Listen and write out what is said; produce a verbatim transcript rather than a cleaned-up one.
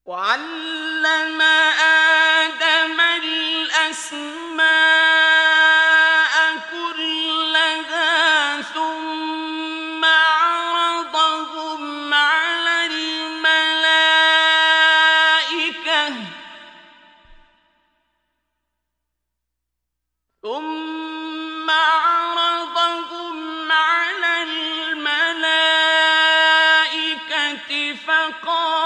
وعلم آدم الأسماء كلها ثم عرضهم على الملائكة ثم عرضهم على الملائكة فقال